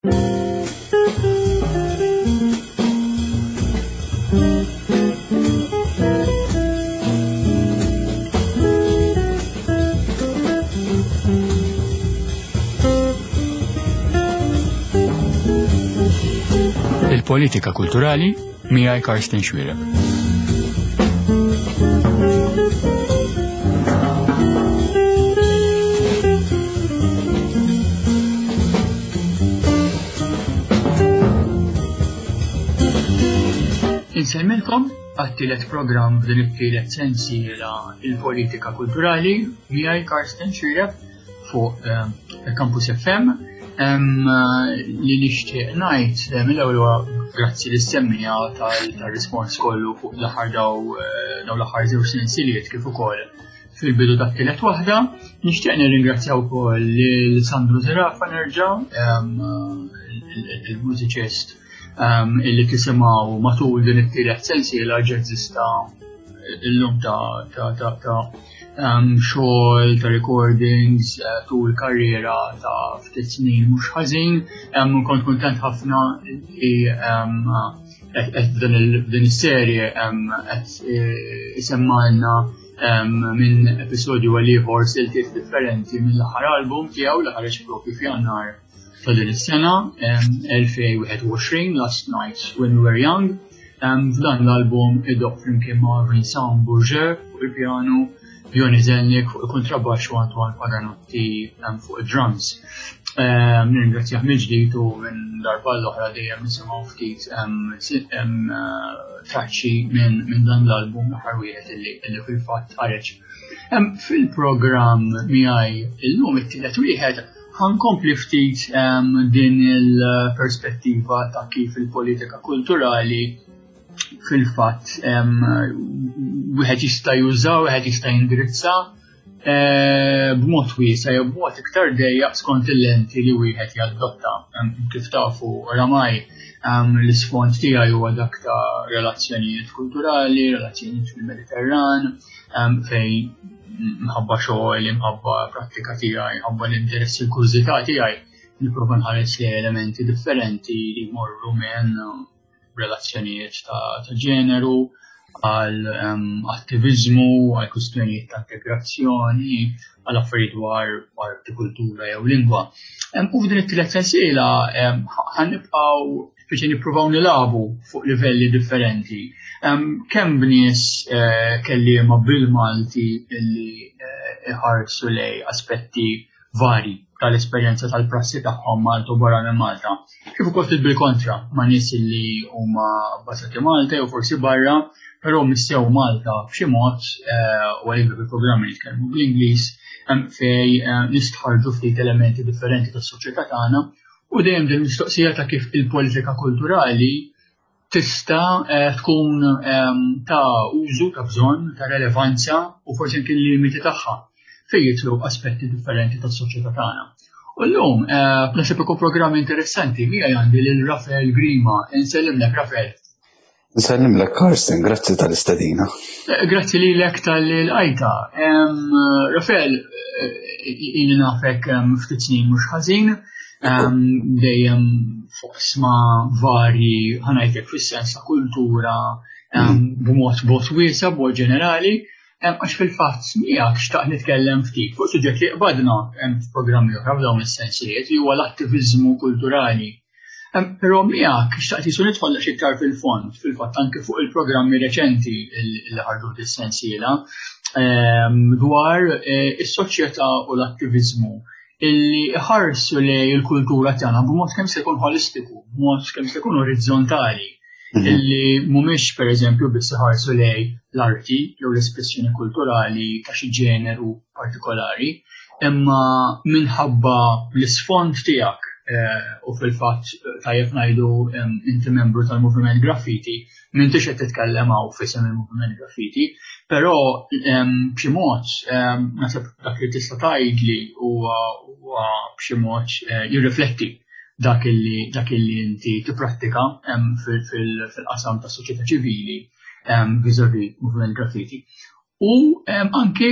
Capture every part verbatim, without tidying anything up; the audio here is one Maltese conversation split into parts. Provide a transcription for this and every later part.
Il-politika kulturali miegħi Karsten Xwiereq. Insemmilkom għat-tielet programm f'din it-tielet sensiela il-politika kulturali miegħi Karsten Xwiereq fuq Campus F M. Um, li nixtieq ngħid mill-ewwel grazzi lis-semmija tal-rispons kollu fuq l-aħħar daw l-aħħar żewġ sensieliet kif ukoll fil-bidu tat-tielet waħda. Nixtieq nirringrazzjaw ukoll lil Sandro Zerafa nerġa' il-mużiċist illi tisimgħu matul din it-tielet sensiela ġeżista llum ta' Um, xogħol ta' recordings uh, tul karriera ta' ftit snin mhux ħażin. Um, kont kuntent ħafna li qed din is-serje qed isemmalna minn episodju għal ieħor siltiet differenti mill-aħħar album tiegħu li ħareġ propju f'Jannar ta' din is-sena twenty twenty-one, Last Nights When We Were Young. Um, f'dan l-album idoq flimkien ma' Vincent Bourget fuq il-pjanu, Joni Zelnik fuq il-kontrabax u Antoine Paganotti fuq il-drums. Nirringrazzjah mill-ġdid u minn darba l-oħra dejjem nisimgħu ftit traċċi minn dan l-album l-aħħar wieħed illi fil-fatt ħareġ. Fil-programm miegħi illum it-tielet wieħed ħankompli ftit din il-perspettiva ta' kif il-politika kulturali fil-fatt wieħed jista' juża, wieħed jista' jindirizza b'mod wiesa' jew b'mod iktar dejjaq skont il-lenti li wieħed jadotta. Kif tafu oramai l-isfond tiegħi huwa dak ta' relazzjonijiet kulturali, relazzjonijiet fil-Mediterran, fejn mħabba xogħol, mħabba prattika tiegħi, mħabba l-interess il-kurżità tiegħi nipprova nħares li elementi differenti li jmorru minn relazzjonijiet ta' ġeneru, għal attivizmu, għal kwistjonijiet ta' integrazzjoni, għal affarijiet dwar kultura jew lingwa. U f'din it-tielet sensiela ħannibqgħu biex nippruvaw nilagħbu fuq livelli differenti. Kemm bnies kelliema bil-Malti illi iħarsu lej aspetti vari tal-esperjenza tal-prassi tagħhom Malta u barra minn Malta. Kif ukoll bil-kontra ma' nies li huma bbażati Malta jew forsi barra, però missejjew Malta b'xi mod u għalhekk fil-programmi li jitkellmu bl-Ingliż fejn nistħarġu ftit elementi differenti tas-soċjetà tagħna u dejjem din mistoqsija ta' kif il-politika kulturali tista' tkun ta' użu ta' bżonn ta' relevanza u forsi anke l-limiti tagħha fejn jitlu aspetti differenti tas-soċjetà tagħna. U llum naħseb ikun programm interessanti miegħi għandi lil Rafael Grima. Insellimlek Rafael. Insellimlek Karsten, grazzi tal-istedina. Grazzi lilek tal-qajta. Rafael, ili nafek ftit snin mhux ħażin, dejjem fuq isma varji ħanajtek fis-sens ta' kultura b'mod bot wiesa' b'mod ġenerali. Għax fil-fatt miegħek xtaq nitkellem ftit fuq suġġett li qbadna f'programmi oħra f'dawn is-sensijiet li huwa l-attiviżmu kulturali. Però miegħek xtaqt isu nidħol iktar fil-fond, fil-fatt anke fuq il-programmi reċenti li ħarġu dis-sensiela dwar is-soċjetà u l-attiviżmu illi ħarsu lej il-kultura tagħna b'mod kemm se jkun holistiku, b'mod kemm se jkun orizzontali. Illi mhumiex pereżempju biss iħarsu lej l-arti jew l-espressjoni kulturali ta' xi ġeneru partikolari, imma minħabba l-isfond tiegħek u fil-fatt tajjeb ngħidu inti membru tal-Moviment Graffiti, m'intix qed titkellem hawn f'isem il-Moviment Graffiti, però b'xi mod naħseb dak li tista' tgħidli huwa b'xi mod jirrifletti dak illi dak illi inti tipprattika fil-qasam tas-soċjetà ċivili vis-à-vis Moviment Graffiti. U anke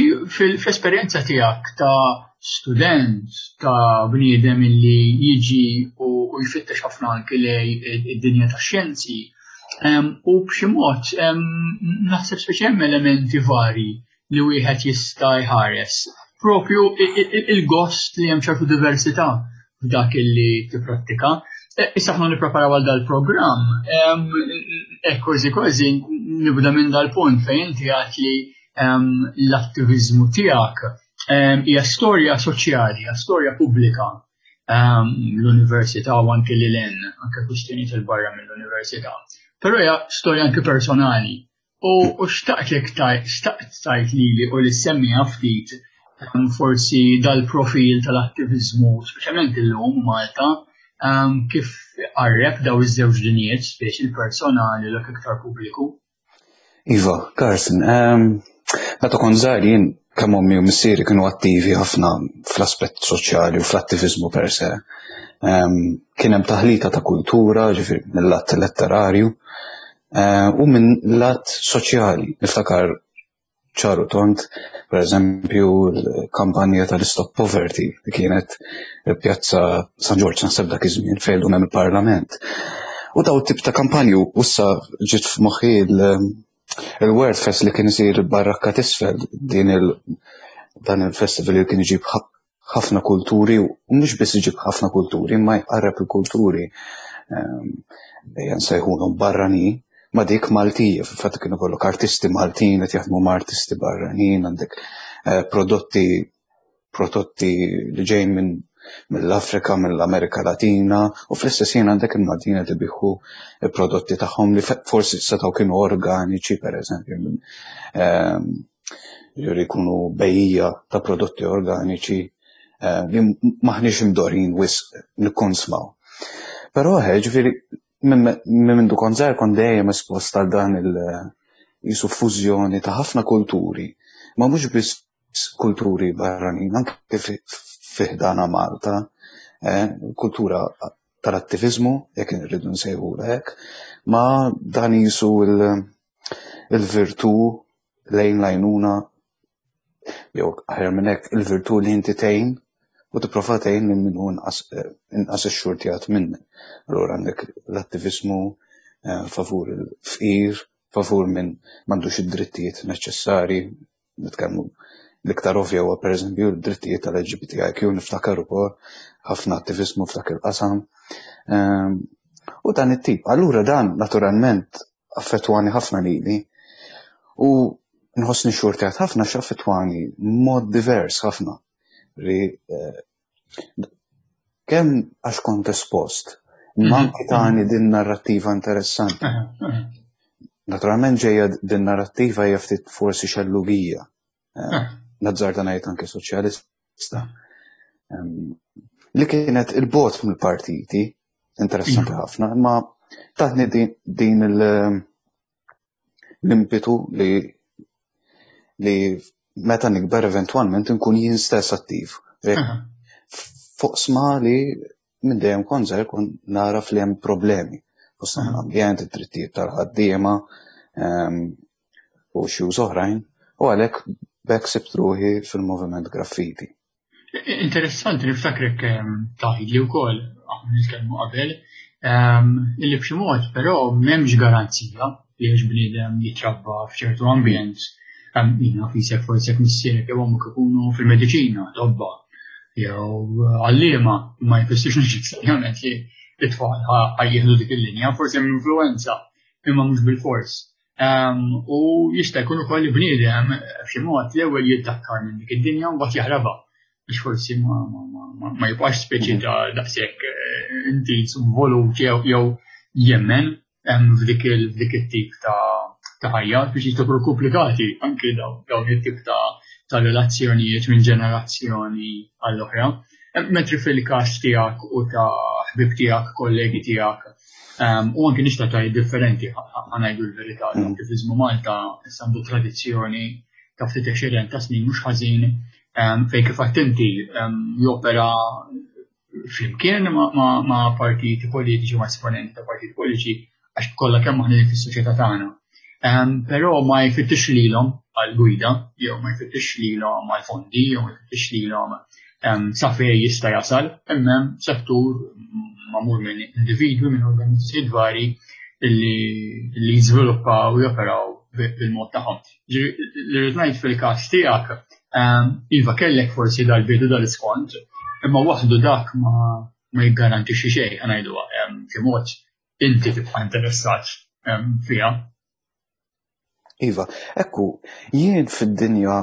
fl-esperjenza tiegħek ta' student, ta' bniedem illi jiġi u u jfittex ħafna anke lej id-dinja tax-xjenzi. U b'xi mod naħseb speċi hemm elementi vari li wieħed jista' jħares. Propju il-gost li hemm ċertu diversità f'dak li tipprattika. Issa aħna nippreparaw għal dal-programm, hekk kważi kważi nibda minn dal-punt fejn inti għad li l-attiviżmu tiegħek hija storja soċjali, hija storja pubblika. L-università u anke lil hemm anke kwistjonijiet il barra mill-università. Però hija storja anke personali. U xtaqtlek xtaqt tajt lili u li semmiha ftit forsi dal-profil tal-attiviżmu, speċjalment illum Malta, kif qarreb daw iż-żewġ dinijiet, speċi il-personali u l-iktar pubbliku. Iva, Carsten, meta kont żgħir jien kemm ommi u missieri kienu attivi ħafna fl-aspett soċjali u fl-attiviżmu per se. Kien hemm taħlita ta' kultura, ġifieri mill-lat letterarju, u minn lat soċjali. Niftakar ċaru tont, per eżempju, l-kampanja tal-Stop Poverty li kienet il-pjazza San Giorgio naħseb dak iż-żmien fejn hemm il-Parlament. U daw tip ta' kampanju issa ġiet f'moħħi il-Word Fest li kien isir barrakka tisfel din dan il-festival li kien iġib ħafna kulturi u mhux biss iġib ħafna kulturi, ma jqarreb il-kulturi ejja nsejħulhom barranin ma dik Maltija, fil-fatt kienu kollok artisti Maltin qed jaħdmu ma' artisti barranin, għandek prodotti prodotti li ġejjin minn mill-Afrika, mill-Amerika Latina, u fl-istess ħin għandek il-Maltin qed ibiħu il-prodotti tagħhom li forsi setgħu kienu organiċi, pereżempju, juri jkunu bejja ta' prodotti organiċi li maħniex imdorin wisq nikkonsmaw. Però ġifieri minn du kont żgħir kont dejjem espost għal dan il-jisu fużjoni ta' ħafna kulturi, ma mhux biss kulturi barranin, anke fih dana Malta, kultura tal-attiviżmu, jekk irridu nsejħula hekk, ma dan jisu il-virtu lejn lajnuna, jew aħjar minn hekk il-virtu li inti tgħin u tipprova tgħin lil min hu inqas ix-xurtjat minnek. Allura għandek l-attiviżmu favur il-fqir, favur minn m'għandux id-drittijiet neċessarji, nitkellmu l-iktar ovvja huwa pereżempju d-drittijiet tal-L G B T I Q niftakar ukoll ħafna attiviżmu f'dak il-qasam. U dan it-tip. Allura dan naturalment affettwani ħafna lili u nħossni xurtjat ħafna x'affettwani mod divers ħafna. Kemm għax kont espost, imma anke tani din narrattiva interessanti. Naturalment ġejja din narrattiva hija ftit forsi xellugija. Nazzarda ngħid anke soċjalista. Li kienet il-bot mill-partiti, interessanti ħafna, imma taħni din l-impitu li li meta nikber eventwalment inkun jien stess attiv. Fuq sma li minn dejjem kont żgħir kont naraf li hemm problemi fost l-ambjent, id-drittijiet tal-ħaddiema u xi oħrajn, u għalhekk bekk sibt ruħi fil-moviment graffiti. Interessanti niftakrek taħidli wkoll aħna nitkellmu qabel illi b'xi mod però m'hemmx garanzija li għax bniedem jitrabba f'ċertu ambjent. Jina fisek forsi missierek jew huma ikunu fil-mediċina, tobba, jew għalliema ma jfissirx neċessarjament li t-tfal ħajjieħdu dik il-linja, forsi hemm influenza imma mhux bil-fors. U jista' jkun ukoll li bniedem f'xi mod l-ewwel jiddakkar minn dik id-dinja u mbagħad jaħrabha biex forsi ma jibqax speċi ta' daqshekk inti involut jew jemmen f'dik it-tip ta' ħajja biex jistgħu komplikati anke dawn it-tip ta' relazzjonijiet minn ġenerazzjoni għall-oħra. Mentri fil-każ tiegħek u ta' ħbib tiegħek, kollegi tiegħek, u anke nixta ta' differenti ħanajdu l-verità. L-attiviżmu Malta issa għandu tradizzjoni ta' ftit għexrin ta' snin mhux ħażin fejn kif qatt inti jopera flimkien ma' partiti politiċi ma' esponenti ta' partiti politiċi għax kollha kemm aħna fis-soċjetà tagħna. Però ma jfittix lilhom għall-gwida, jew ma jfittix lilhom għall-fondi, jew ma jfittix lilhom sa fejn jista' jasal, imma settur mamur minn individwi minn organizzazzjoni dwari li li jiżviluppaw u joperaw bil-mod tagħhom. Li rrid ngħid fil-każ tiegħek iva kellek forsi dal-bidu dal-iskont, imma waħdu dak ma ma jiggarantixxi xejn ngħidu f'xi mod inti tibqa' interessat fiha. Iva, ekku, jien fid-dinja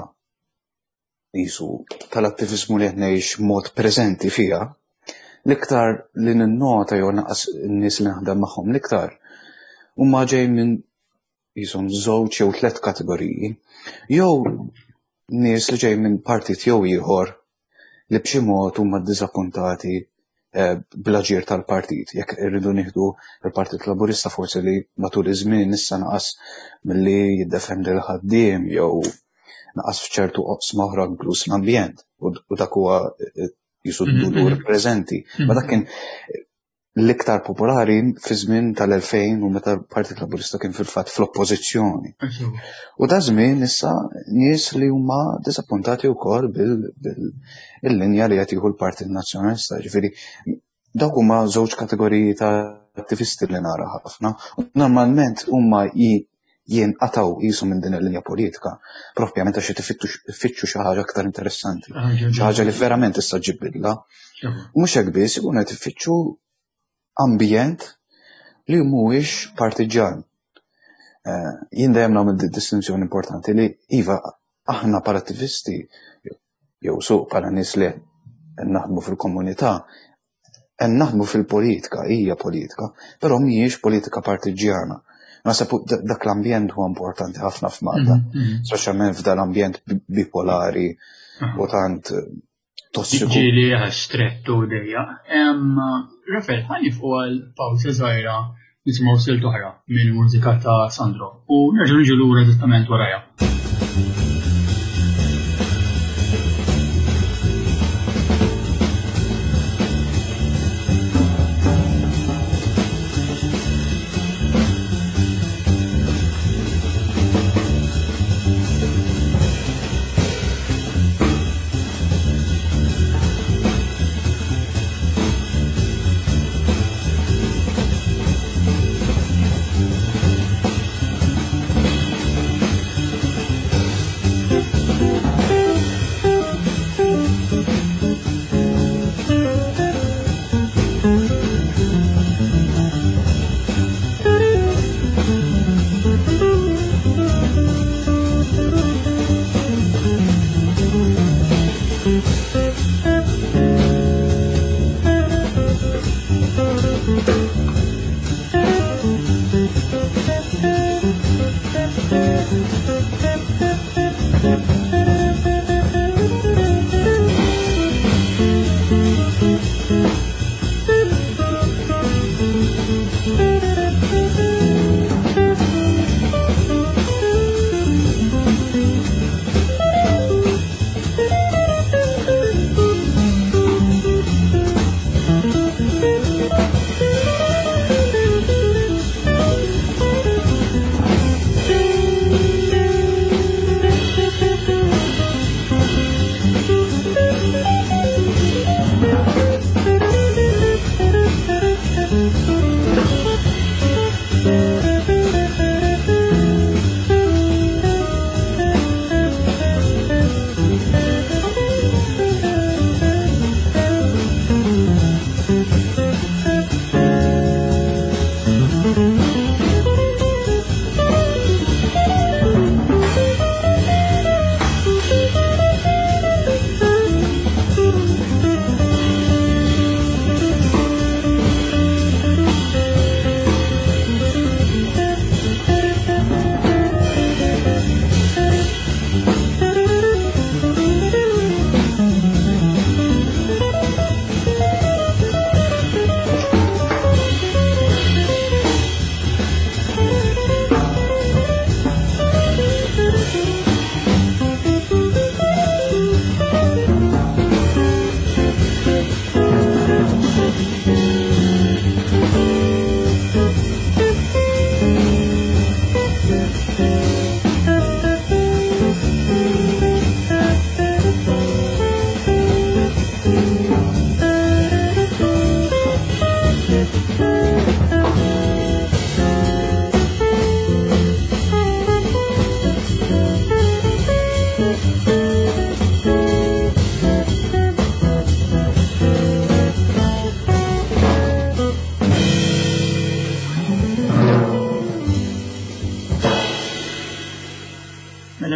jisu tal-attivizmu li qed ngħix mod preżenti fiha, l-iktar li ninnota jew naqas n-nies li naħdem magħhom l-iktar huma ġej minn jisom żewġ jew tliet kategoriji, jew nies li ġej minn partit jew ieħor li b'xi mod huma ddiżappuntati bl-aġir tal-partit. Jekk irridu nieħdu il-Partit Laburista forsi li matul iż-żmien issa naqas milli jiddefendi l-ħaddiem jew naqas f'ċertu oqsma oħra inkluż l-ambjent u dak huwa jisuddu preżenti. Ma dak kien l-iktar popolari fi żmien tal-elfejn u meta l-Partit Laburista kien fil-fatt fl-oppożizzjoni. U da żmien issa nies li huma disappuntati wkoll bil-linja li qed jieħu l-Partit Nazzjonalista. Ġifieri dawk huma żewġ kategoriji ta' attivisti li nara ħafna. U normalment huma jinqataw qisu minn din il-linja politika proprjament għax ifittxu xi ħaġa aktar interessanti. Xi ħaġa li verament issa ġibbilha. U mhux hekk biss ikunu qed ifittxu ambjent li mhuwiex partiġan. Jien dejjem nagħmel distinzjoni importanti li iva aħna bħala attivisti jew suq bħala nies li naħdmu fil-komunità naħdmu fil-politika, hija politika, però mhijiex politika partiġjana. Naħseb dak l-ambjent huwa importanti ħafna f'Malta, speċjalment f'dan l-ambjent bipolari u tant tossiku. Ġieli strettu dejja. Rafael, ħani fuq għal-pawza żgħira nisimgħu silt oħra mill-mużika ta' Sandro u nerġgħu niġu lura eżattament warajha.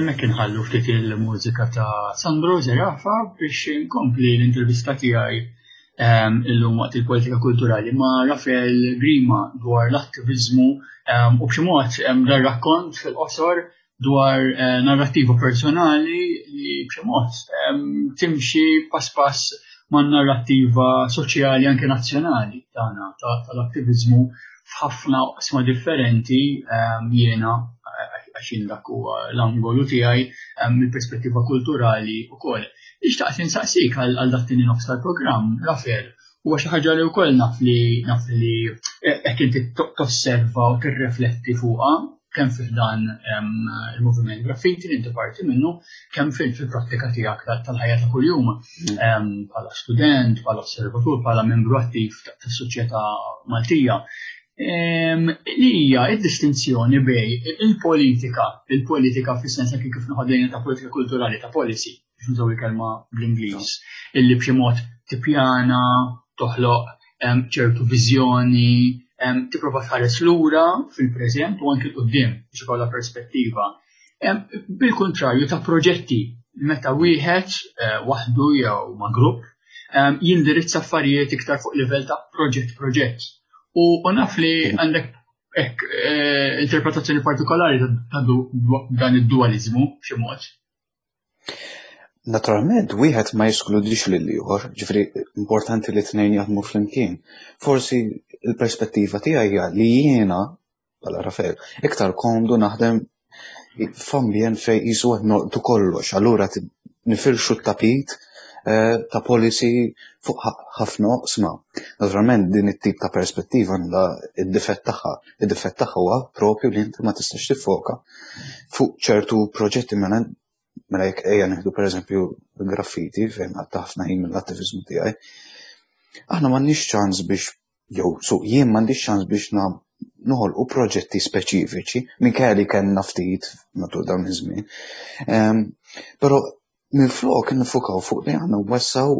hemmhekk inħallu ftit il-mużika ta' Sandro Zerafa biex inkompli l-intervista tiegħi illum waqt il-politika kulturali ma' Rafael Grima dwar l-attivizmu u b'xi mod dar rakkont fil-qosor dwar narrattiva personali li b'xi mod timxi pass pass ma' narrattiva soċjali anke nazzjonali tagħna tal-attivizmu f'ħafna qisma differenti jiena għaxin dak huwa l-angolu tiegħi mill-perspettiva kulturali wkoll. Ixtaqt insaqsik għal dak tieni nofs tal-programm, Rafael, huwa xi ħaġa li wkoll naf li naf li hekk inti tosserva u tirrefletti fuqha kemm fih dan il-moviment graffiti li inti parti minnu, kemm fil-prattika tiegħek tal-ħajja ta' kuljum bħala student, bħala osservatur, bħala membru attiv tas-soċjetà Maltija. Li hija d-distinzjoni bej il-politika, il-politika fis-sens anke kif naħodejna ta' politika kulturali ta' policy, biex nużaw il-kelma bl-Ingliż, illi b'xi mod tippjana, toħloq ċertu viżjoni, tipprova tħares lura fil-preżent u anke l-qudiem biex ikollha perspettiva. Bil-kontrarju ta' proġetti meta wieħed waħdu jew ma' grupp jindirizza affarijiet iktar fuq livell ta' proġett proġett. U naf li għandek interpretazzjoni partikolari ta' dan id-dualizmu b'xi mod. Naturalment, wieħed ma jeskludix lil ieħor, ġifri importanti li tnejn jaħdmu flimkien. Forsi il-perspettiva tiegħi hija li jiena bħala Rafael iktar komdu naħdem f'ambjent fejn qisu qed noqtu kollox, allura nifirxu t-tapit ta' policy fuq ħafna oqsma. Naturalment din it-tip ta' perspettiva għandha id-difett tagħha. Id-difett tagħha huwa propju li inti ma tistax tiffoka fuq ċertu proġetti mela mela jekk ejja nieħdu pereżempju l-graffiti fejn għadta ħafna ħin mill-attiviżmu tiegħi. Aħna m'għandniex ċans biex jew suq jien m'għandix ċans biex noħolqu proġetti speċifiċi minkejja li kellna ftit matul dawn iż-żmien. Però minflok nifukaw fuq li għandna wessaw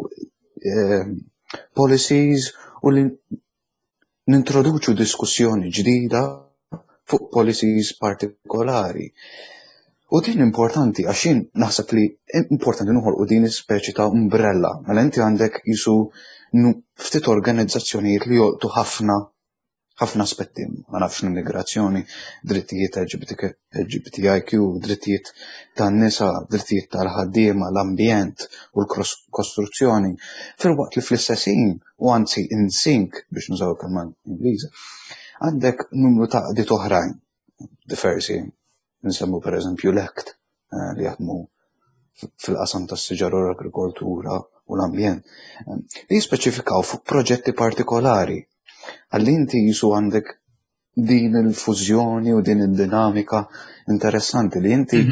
policies u li nintroduċu diskussjoni ġdida fuq policies partikolari. U din importanti għaxin naħseb li importanti noħolqu din speċi ta' umbrella. Mela inti għandek jisu ftit organizzazzjonijiet li jolqtu ħafna ħafna aspetti, ma nafx l-immigrazzjoni, drittijiet L G B T I Q, drittijiet tan-nisa, drittijiet tal-ħaddiema, l-ambjent u l-kostruzzjoni. Fil-waqt li fl-istessin, u anzi in sync biex nużaw kelma Ingliża, għandek numru ta' qdiet oħrajn diversi, nsemmu pereżempju l-ekt li jaħdmu fil-qasam tas-siġar u l-agrikoltura u l-ambjent, li jispeċifikaw fuq proġetti partikolari. Għalli inti jisu għandek din il-fużjoni u din il-dinamika interessanti li inti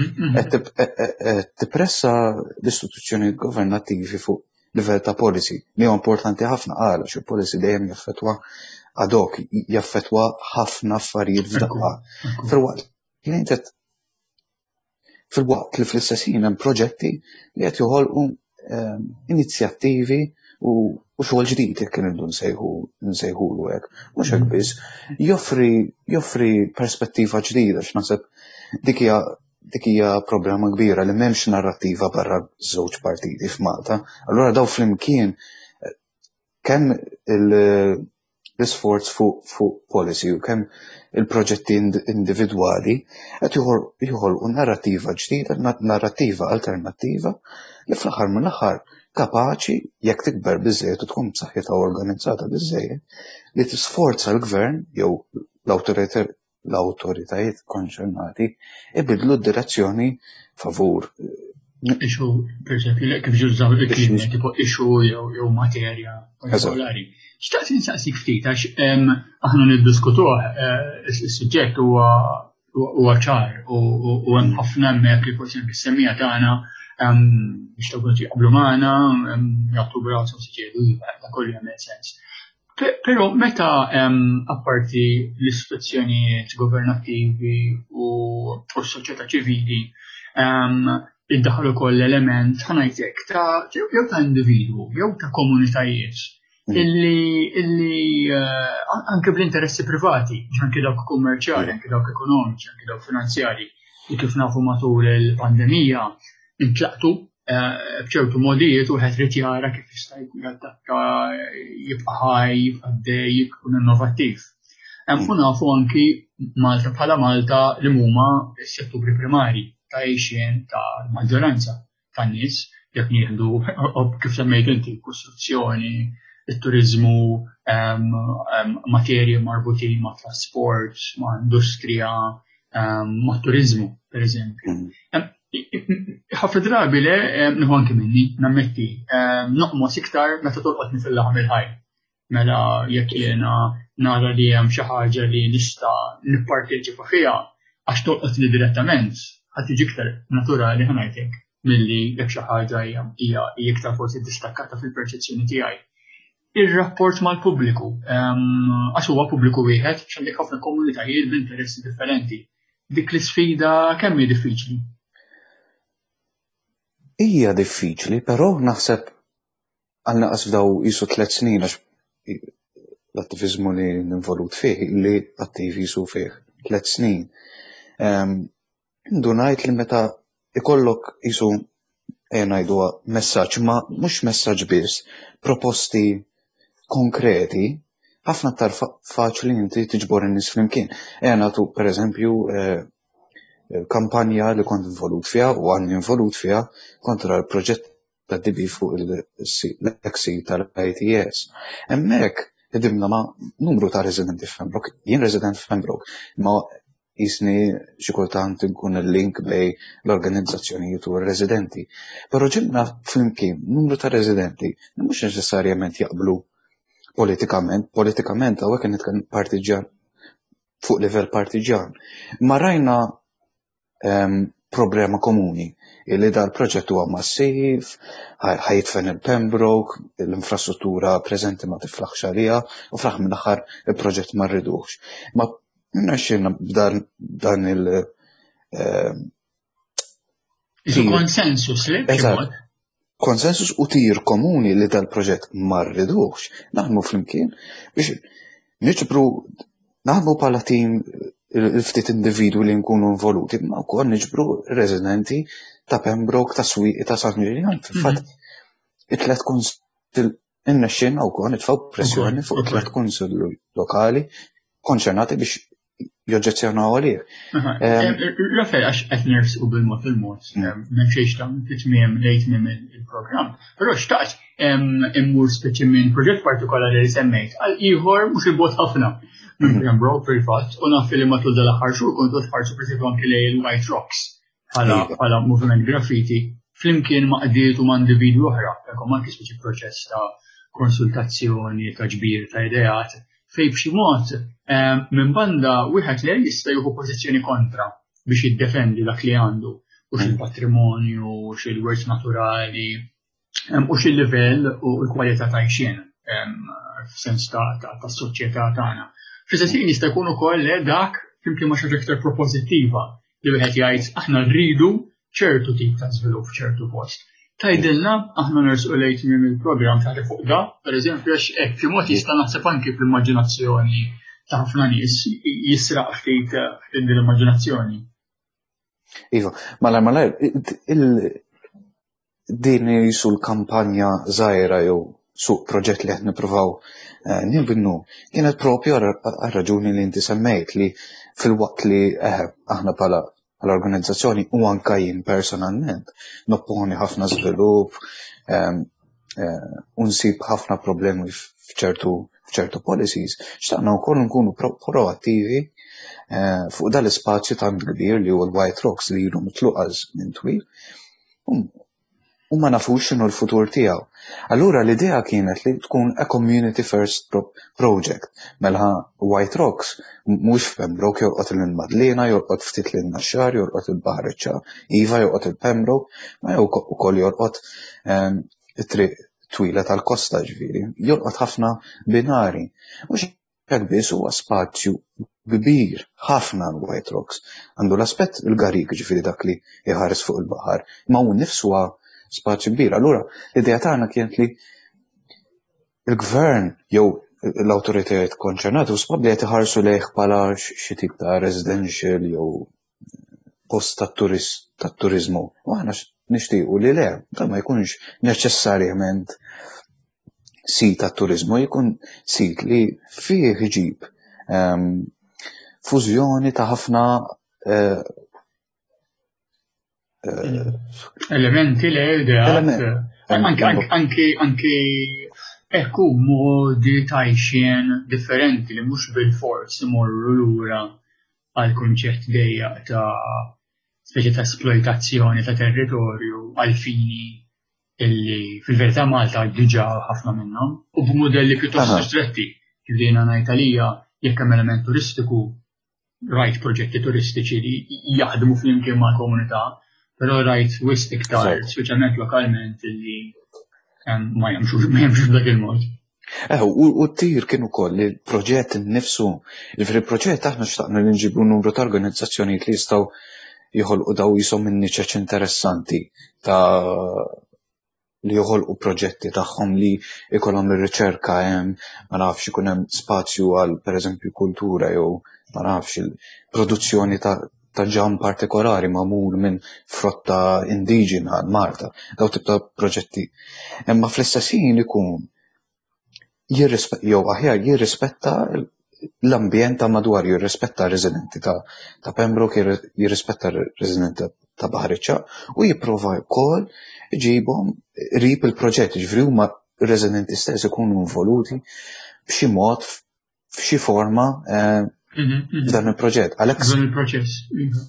tippressa l-istituzzjoni governattivi fuq livell ta' policy li huwa importanti ħafna għala xi policy dejjem jaffettwa ad hoc, jaffettwa ħafna affarijiet f'daqqa. Fil-waqt li inti fil-waqt li fl-istessin hemm proġetti li qed joħolqu inizjattivi u xogħol ġdid jekk irridu nsejħulu hekk. Mhux hekk biss, joffri perspettiva ġdida x'naħseb dik hija dik hija problema kbira li m'hemmx narrattiva barra żewġ partiti f'Malta. Allura daw flimkien kemm l-isforz fuq policy u kemm il-proġetti individwali qed joħolqu narrattiva ġdida, narrattiva alternattiva li fl-aħħar mill-aħħar kapaċi jekk tikber biżżejjed u tkun b'saħħitha organizzata biżżejjed li tisforza l-gvern jew l-awtoritajiet konċernati ibidlu d-direzzjoni favur. Ixu, per esempio, kif ġużaw il-kliem, tipo ixu jew materja partikolari. Xtaqt ninsaqsik ftit għax aħna niddiskutuh is-suġġett huwa ċar u hemm ħafna hemmhekk li forsi bis-semmija tagħna biex taqblu jaqblu magħna, jagħtu braw sew siġiedu da kollu jagħmel sens. Però meta apparti l-istituzzjonijiet governattivi u s-soċjetà ċivili iddaħħlu ukoll element ħanajtek ta' jew ta' individwu, jew ta' komunitajiet illi anke bl-interessi privati, anke dawk kummerċjali, anke dawk ekonomiċi, anke dawk finanzjari, u kif nafu matul il-pandemija intlaqtu b'ċertu modijiet u wieħed rid jara kif jista' jkun jattakka jibqa' ħaj, jibqa' dej, jkun innovattiv. Hemm fu nafu anki Malta bħala Malta li huma s-setturi primari ta' għejxien tal-maġġoranza tan-nies jekk nieħdu kif semmejt inti kostruzzjoni, it-turiżmu, materji marbutin ma' trasport, ma' industrija, ma' turiżmu pereżempju. Ħafna drabi le nieħu anke minni nammetti noqmos iktar meta tolqotni fil-laħam il-ħaj. Mela jekk jiena nara li hemm xi ħaġa li nista' nipparteċipa fiha għax tolqotni direttament ħadd tiġi iktar naturali ħanajtek milli jekk xi ħaġa hija iktar forsi distakkata fil-perċezzjoni tiegħi. Ir-rapport mal-pubbliku għax huwa pubbliku wieħed x'għandek ħafna komunitajiet b'interessi differenti. Dik l-isfida kemm hi diffiċli? Hija diffiċli, però naħseb għal naqas f'daw qisu tliet snin għax l-attiviżmu li ninvolut fih li attiv jisu fih tliet snin. Indu ngħid li meta ikollok qisu ngħiduha messaġġ ma mhux messaġġ biss, proposti konkreti, ħafna aktar faċli inti tiġbor in-nies flimkien. Ejja tu pereżempju kampanja li kont involut fiha u għandi involut fiha kontra l-proġett tad D B fuq l-eksi tal-I T S. Hemmhekk ħdimna ma' numru ta' residenti f'Pembroke, jien resident f'Pembroke, ma jisni xi kultant inkun il-link bej l-organizzazzjonijiet u r-residenti. Però ġibna flimkien numru ta' residenti li mhux neċessarjament jaqblu politikament, politikament hawnhekk kien nitkellem partiġan fuq livell partiġan. Ma rajna problema komuni li dal-proġett huwa massiv, ħajtfen il-Pembroke, l-infrastruttura preżenti ma tiflaħx għaliha u fl-aħħar mill-aħħar il-proġett ma rridux. Ma nexxilna b'dan il- konsensus li konsensus u tir komuni li dal-proġett ma rridux. Naħdmu flimkien biex niġbru naħdmu bħala tim il-ftit individwi li nkunu involuti, ma wkoll niġbru residenti ta' Pembroke, ta' Swieq, ta' San Ġiljan. Fil-fatt, it-tlet kunsill innexxinna wkoll nitfgħu pressjoni fuq it-tlet kunsilli lokali konċernati biex joġġezzjonaw għalih. Rafael, għax qed nersqu bil-mod il-mod, m'hemmx ta' tmiem lejn tmiem il-programm. Però xtaqt immur speċi minn proġett partikolari li semmejt għal ieħor mhux il-bot ħafna minn Pembroke fil-fatt u naf li matul dal-aħħar xhur kont tħarsu pereżempju anke lejn il-White Rocks bħala moviment graffiti flimkien ma' qdiet u ma' individwi oħra, jekk anke speċi proċess ta' konsultazzjoni ta' ġbir ta' ideat fejn b'xi mod minn banda wieħed li jista' jieħu pożizzjoni kontra biex jiddefendi dak li għandu u x'il-patrimonju, u x'il-wirt naturali u x'il-livell u l-kwalità ta' għajxien f'sens tas-soċjetà tagħna. Fis-sessin jista' jkun ukoll dak flimkien ma' xi iktar propożittiva li wieħed jgħid aħna rridu ċertu tip ta' żvilupp f'ċertu post. Tgħidilna aħna nersqu lejn minn il-programm ta' fuq da, pereżempju għax hekk f'xi mod jista' naħseb anke fl-immaġinazzjoni ta' ħafna nies jisraq ftit din l-immaġinazzjoni. Iva, malajr malajr, din jisu l-kampanja żgħira jew suq proġett li qed nippruvaw nibnu kienet propju għar-raġuni li inti semmejt li fil-waqt li aħna bħala l-organizzazzjoni u anke jien personalment nopponi ħafna żvilupp u nsib ħafna problemi f'ċertu f'ċertu policies, xtaqna wkoll nkunu proattivi fuq dal-ispazju tant kbir li huwa l-White Rocks li ilu mitluqas minn twil u ma nafux x'inhu l-futur tiegħu. Allura l-idea kienet li tkun a community first project. Mela White Rocks mhux f'Pembroke jorqod il-Madlina, jorqod ftit lil Naxxar, jorqod il-Baħar Iċċa, iva jorqod il-Pembroke, ma jew ukoll jorqod it-triq twila tal-kosta ġifieri, jorqod ħafna binari. Mhux hekk biss huwa spazju kbir ħafna l-White Rocks. Għandu l-aspett il-garik ġifieri dak li jħares fuq il-baħar, ma hu nnifsu spazju kbir. Allura, l-idea tagħna kienet li l-gvern jew l-awtoritajiet konċernati u sbabli qed iħarsu lejh bħala xi tip ta' residential jew post tat-turizmu. U aħna nixtiequ li le, dan ma jkunx neċessarjament sit tat-turizmu, jkun sit li fih iġib fużjoni ta' ħafna elementi li ideat anki ekku modi ta' xien differenti li mhux bil-fors imorru lura għal kunċett dejjaq ta' speċi ta' esploitazzjoni ta' territorju għal fini illi fil-verità Malta diġà ħafna minnhom u b'modelli pjuttost stretti. Ġifieri ngħid għalija jekk hemm element turistiku rajt proġetti turistiċi li jaħdmu flimkien mal-komunità, però rajt wisq iktar, speċjalment lokalment illi ma jemxux b'dak il-mod. U t-tir kienu koll il-proġett nifsu, il-proġett aħna xtaqna li nġibu numru ta' organizzazzjonijiet li jistgħu jħolqu daw jisom inniċeċ interessanti ta' li joħolqu proġetti tagħhom li ikollhom ir-riċerka hemm, ma nafx ikun hemm spazju għal pereżempju kultura jew ma nafx il-produzzjoni ta' ta' ġam partikolari magħmul minn frotta indiġena għal Malta, daw tip ta' proġetti. Imma fl-istess ħin ikun jew aħjar jirrispetta l-ambjent ta' madwar, jirrispetta r-residenti ta' ta' Pembroke, jirrispetta r-residenti ta' Baħriċċa u jipprova wkoll iġibhom qrib il-proġett, ġifieri huma r-residenti stess ikunu involuti b'xi mod, f'xi forma dan il-proġett. Dan il-proċess.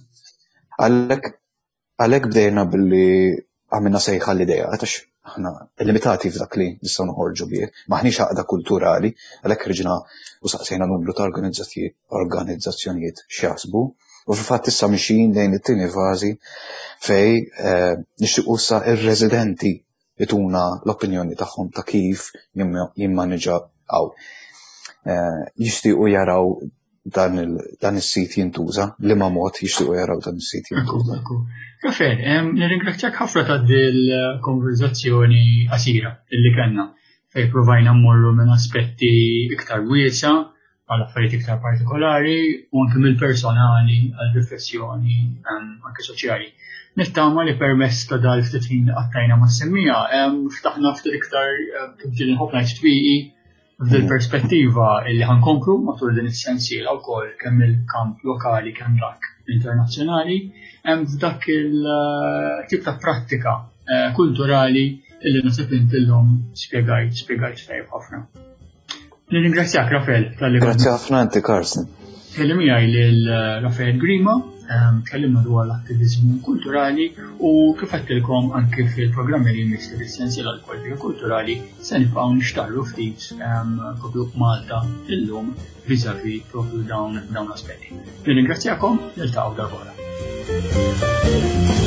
Għalhekk bdejna billi għamilna sejħa l-idea, għatax aħna limitati f'dak li nistgħu noħorġu bih, maħniex għaqda kulturali, għalhekk riġna u saqsejna numru ta' organizzazzjonijiet x'jaħsbu, u fil-fatt issa mixin lejn it-tieni fażi fej nixtiequ issa ir-residenti ituna l-opinjoni tagħhom ta' kif jimmaneġġaw. Jixtiequ jaraw dan is-sit jintuża, li ma mod jixtiequ jaraw dan is-sit jintuża. Rafael, nirringrazzjak ħafna ta' dil-konverzazzjoni qasira illi kellna fejn provajna mmorru minn aspetti iktar wiesa għal affarijiet iktar partikolari u anke mill-personali għal riflessjoni anke soċjali. Nittama li permess ta' dal-ftit ħin qattajna mas-semmija ftaħna ftit iktar tibdil ħafna twieqi f'dil perspettiva illi ħankomplu matul din is-sensiela wkoll kemm il-kamp lokali kemm dak internazzjonali hemm f'dak il-tip ta' prattika kulturali illi nasib intillhom spjegajt spjegajt tajjeb ħafna. Nirringrazzjak Rafael tal-li. Grazzi ħafna inti Carsten. Kellim miegħi lil Rafael Grima, tkellimna dwar l-attivizmu kulturali u kif qedtilkom anke fil-programmi li jmiss l-essenzjal għall-politika kulturali se nibqgħu nixtarru ftit propju Malta illum viżavi propju dawn dawn aspetti. Nirringrazzjakom niltaqgħu darb'oħra.